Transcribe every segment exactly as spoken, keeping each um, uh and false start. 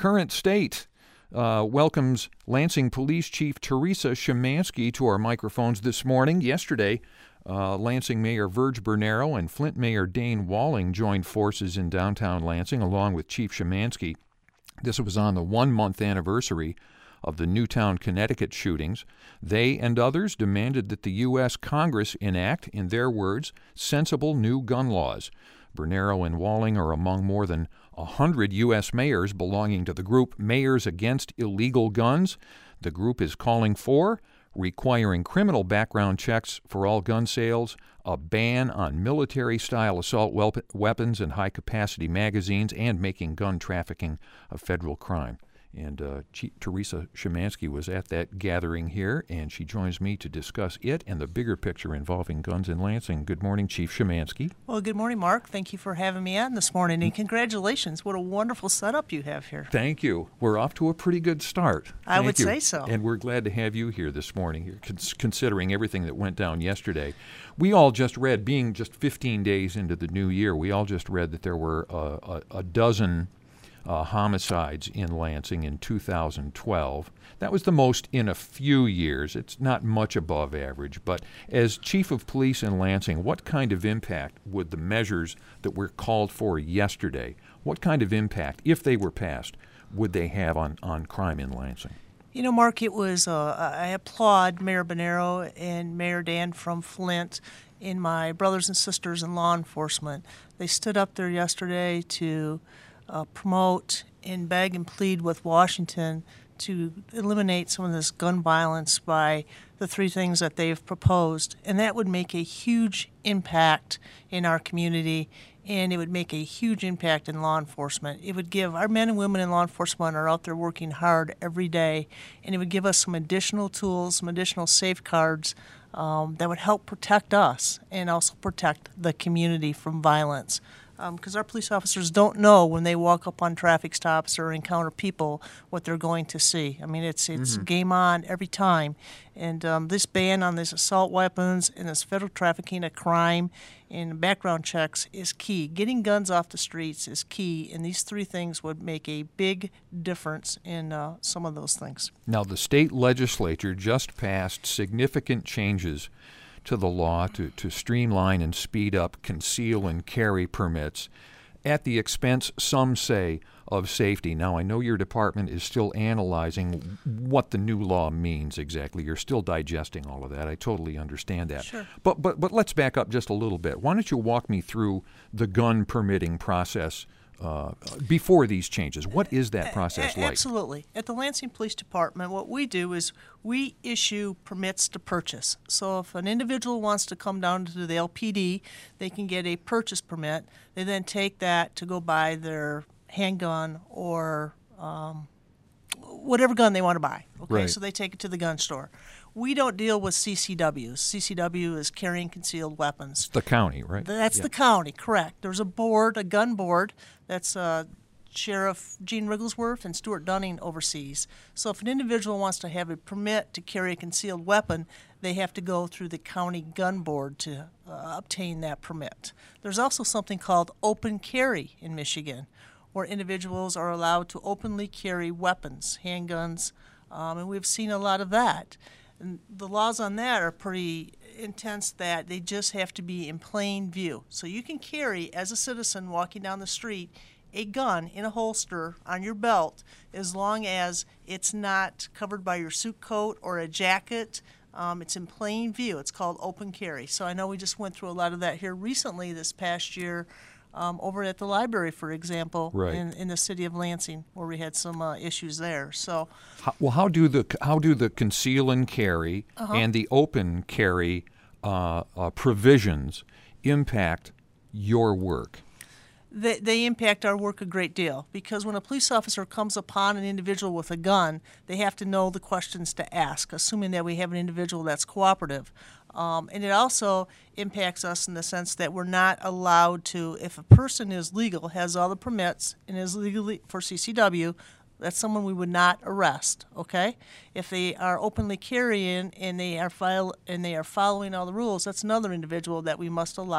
current state uh, welcomes Lansing Police Chief Teresa Szymanski to our microphones this morning. Yesterday, uh, Lansing Mayor Verge Bernero and Flint Mayor Dane Walling joined forces in downtown Lansing along with Chief Szymanski. This was on the one-month anniversary of the Newtown, Connecticut shootings. They and others demanded that the U S Congress enact, in their words, sensible new gun laws. Bernero and Walling are among more than one hundred U S mayors belonging to the group Mayors Against Illegal Guns. The group is calling for requiring criminal background checks for all gun sales, a ban on military-style assault weapons and high-capacity magazines, and making gun trafficking a federal crime. And uh, Chief Teresa Szymanski was at that gathering here, and she joins me to discuss it and the bigger picture involving guns in Lansing. Good morning, Chief Szymanski. Well, good morning, Mark. Thank you for having me on this morning, and congratulations. What a wonderful setup you have here. Thank you. We're off to a pretty good start. I Thank would you. say so. And we're glad to have you here this morning, here, considering everything that went down yesterday. We all just read, being just fifteen days into the new year, we all just read that there were uh, a, a dozen Uh, homicides in Lansing in two thousand twelve. That was the most in a few years. It's not much above average. But as Chief of Police in Lansing, what kind of impact would the measures that were called for yesterday, what kind of impact, if they were passed, would they have on, on crime in Lansing? You know, Mark, it was, uh, I applaud Mayor Bernero and Mayor Dan from Flint and my brothers and sisters in law enforcement. They stood up there yesterday to Uh, promote and beg and plead with Washington to eliminate some of this gun violence by the three things that they've proposed. And that would make a huge impact in our community, and it would make a huge impact in law enforcement. It would give our men and women in law enforcement are out there working hard every day, and it would give us some additional tools, some additional safeguards um, that would help protect us and also protect the community from violence. Because um, our police officers don't know when they walk up on traffic stops or encounter people what they're going to see. I mean, it's it's mm-hmm. game on every time. And um, this ban on these assault weapons and this federal trafficking of crime and background checks is key. Getting guns off the streets is key, and these three things would make a big difference in uh, some of those things. Now, the state legislature just passed significant changes to the law to, to streamline and speed up conceal and carry permits at the expense, some say, of safety. Now, I know your department is still analyzing what the new law means exactly. You're still digesting all of that. I totally understand that. Sure. But, but, but let's back up just a little bit. Why don't you walk me through the gun permitting process Uh, before these changes? What is that process like? Absolutely. At the Lansing Police Department, what we do is we issue permits to purchase. So if an individual wants to come down to the L P D, they can get a purchase permit. They then take that to go buy their handgun or um, whatever gun they want to buy. Okay, right. So they take it to the gun store. We don't deal with C C Ws. C C W is carrying concealed weapons. It's the county, right? That's yeah. the county, correct. There's a board, a gun board, that's uh, Sheriff Gene Rigglesworth and Stuart Dunning oversees. So if an individual wants to have a permit to carry a concealed weapon, they have to go through the county gun board to uh, obtain that permit. There's also something called open carry in Michigan, where individuals are allowed to openly carry weapons, handguns, um, and we've seen a lot of that. And the laws on that are pretty intense, that they just have to be in plain view. So you can carry, as a citizen walking down the street, a gun in a holster on your belt as long as it's not covered by your suit coat or a jacket. Um, it's in plain view. It's called open carry. So I know we just went through a lot of that here recently this past year. Um, over at the library, for example, right. in, in the city of Lansing, where we had some uh, issues there. So, how, well, how do the how do the conceal and carry uh-huh. and the open carry uh, uh, provisions impact your work? They, they impact our work a great deal, because when a police officer comes upon an individual with a gun, they have to know the questions to ask, assuming that we have an individual that's cooperative. Um, and it also impacts us in the sense that we're not allowed to, if a person is legal, has all the permits, and is legally for C C W, that's someone we would not arrest, okay? If they are openly carrying and they are file and they are following all the rules, that's another individual that we must allow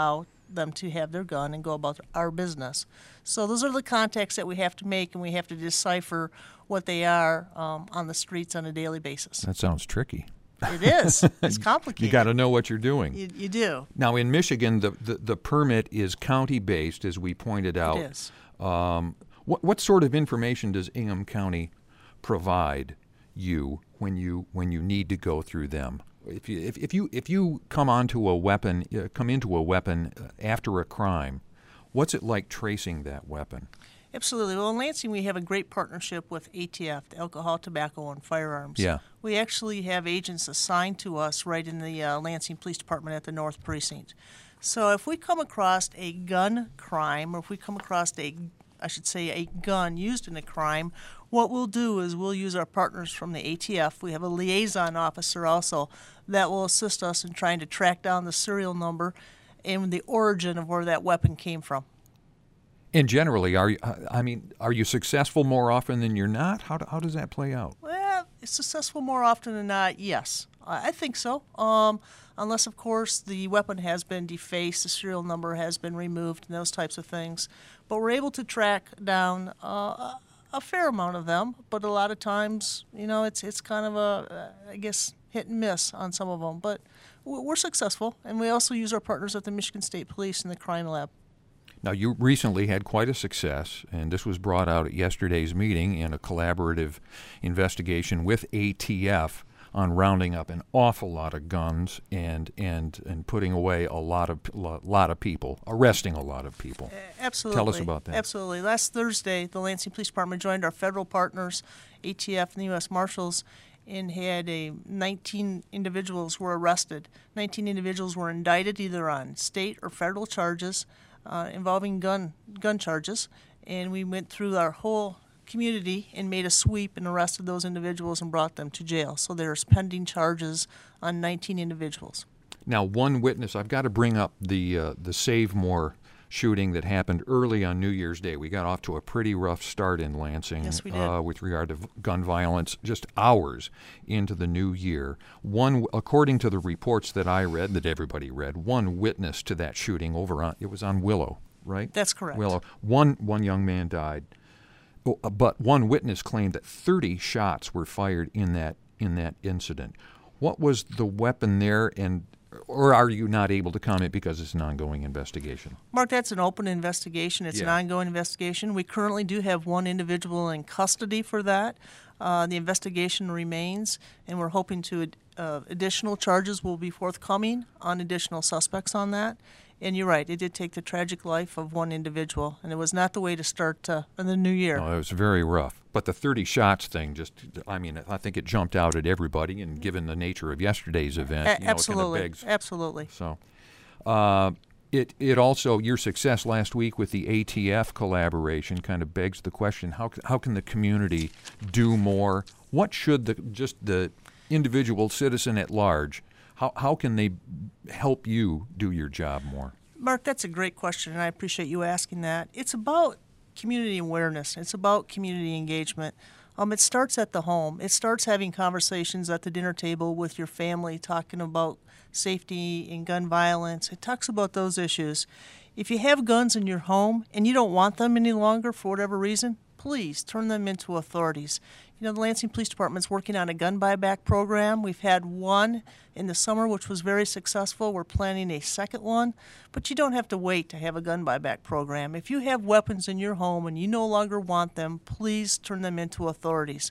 them to have their gun and go about our business. So those are the contacts that we have to make, and we have to decipher what they are um, on the streets on a daily basis. That sounds tricky. It is. It's complicated. You got to know what you're doing. You, you do. Now, in Michigan, the, the, the permit is county-based, as we pointed out. It is. Um, what, what sort of information does Ingham County provide you when you when you need to go through them? If you if, if you if you come onto a weapon, uh, come into a weapon after a crime, what's it like tracing that weapon? Absolutely. Well, in Lansing, we have a great partnership with A T F, the Alcohol, Tobacco, and Firearms. Yeah. We actually have agents assigned to us right in the uh, Lansing Police Department at the North Precinct. So if we come across a gun crime, or if we come across a, I should say, a gun used in a crime, what we'll do is we'll use our partners from the A T F. We have a liaison officer also that will assist us in trying to track down the serial number and the origin of where that weapon came from. And generally, are you, I mean, are you successful more often than you're not? How, do, how does that play out? Well, it's successful more often than not, yes. I I think so. Um, unless, of course, the weapon has been defaced, the serial number has been removed, and those types of things. But we're able to track down uh, a fair amount of them. But a lot of times, you know, it's it's kind of a, uh, I guess, hit and miss on some of them. But we're successful, and we also use our partners at the Michigan State Police and the Crime Lab. Now, you recently had quite a success, and this was brought out at yesterday's meeting in a collaborative investigation with A T F on rounding up an awful lot of guns and and, and putting away a lot of lot of people, arresting a lot of people. Absolutely. Tell us about that. Absolutely. Last Thursday, the Lansing Police Department joined our federal partners, A T F and the U S Marshals, and had a nineteen individuals were arrested. nineteen individuals were indicted either on state or federal charges uh, involving gun gun charges, and we went through our whole community and made a sweep and arrested those individuals and brought them to jail. So there's pending charges on nineteen individuals. Now, one witness, I've got to bring up the uh, the Save More shooting that happened early on New Year's Day. We got off to a pretty rough start in Lansing. Yes, we did. Uh, with regard to gun violence, just hours into the new year. One, according to the reports that I read, that everybody read, one witness to that shooting over on, it was on Willow, right? That's correct. Willow. One, one young man died. But one witness claimed that thirty shots were fired in that in that incident. What was the weapon there, and or are you not able to comment because it's an ongoing investigation? Mark, that's an open investigation. It's Yeah. an ongoing investigation. We currently do have one individual in custody for that. Uh, the investigation remains, and we're hoping to uh, additional charges will be forthcoming on additional suspects on that. And you're right, it did take the tragic life of one individual, and it was not the way to start uh, in the new year. No, it was very rough. But the thirty shots thing, just, I mean, I think it jumped out at everybody, and given the nature of yesterday's event, A- you know, absolutely, it kind of begs. absolutely. So, uh, it it also, your success last week with the A T F collaboration kind of begs the question: how how can the community do more? What should the just the individual citizen at large? How how can they help you do your job more? Mark, that's a great question, and I appreciate you asking that. It's about community awareness. It's about community engagement. Um, it starts at the home. It starts having conversations at the dinner table with your family, talking about safety and gun violence. It talks about those issues. If you have guns in your home and you don't want them any longer for whatever reason, please turn them into authorities. You know, the Lansing Police Department's working on a gun buyback program. We've had one in the summer, which was very successful. We're planning a second one. But you don't have to wait to have a gun buyback program. If you have weapons in your home and you no longer want them, please turn them into authorities.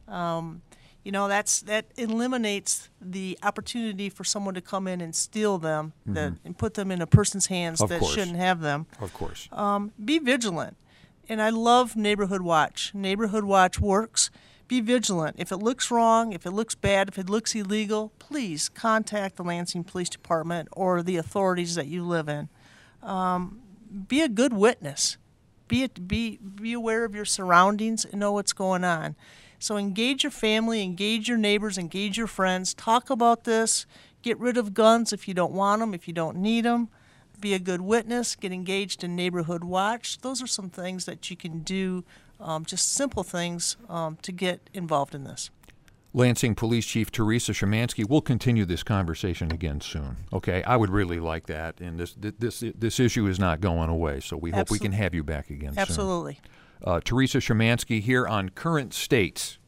Um, you know, that's that eliminates the opportunity for someone to come in and steal them Mm-hmm. that, and put them in a person's hands Of that course. shouldn't have them. Of course. Um, be vigilant. And I love Neighborhood Watch. Neighborhood Watch works. Be vigilant. If it looks wrong, if it looks bad, if it looks illegal, please contact the Lansing Police Department or the authorities that you live in. Um, be a good witness. Be, it, be, be aware of your surroundings and know what's going on. So engage your family, engage your neighbors, engage your friends. Talk about this. Get rid of guns if you don't want them, if you don't need them. Be a good witness. Get engaged in Neighborhood Watch. Those are some things that you can do, um, just simple things um, to get involved in this. Lansing Police Chief Teresa Szymanski. We'll continue this conversation again soon. Okay, I would really like that, and this this this issue is not going away. So we hope Absolutely. we can have you back again Absolutely. soon. Uh, Teresa Szymanski here on Current States.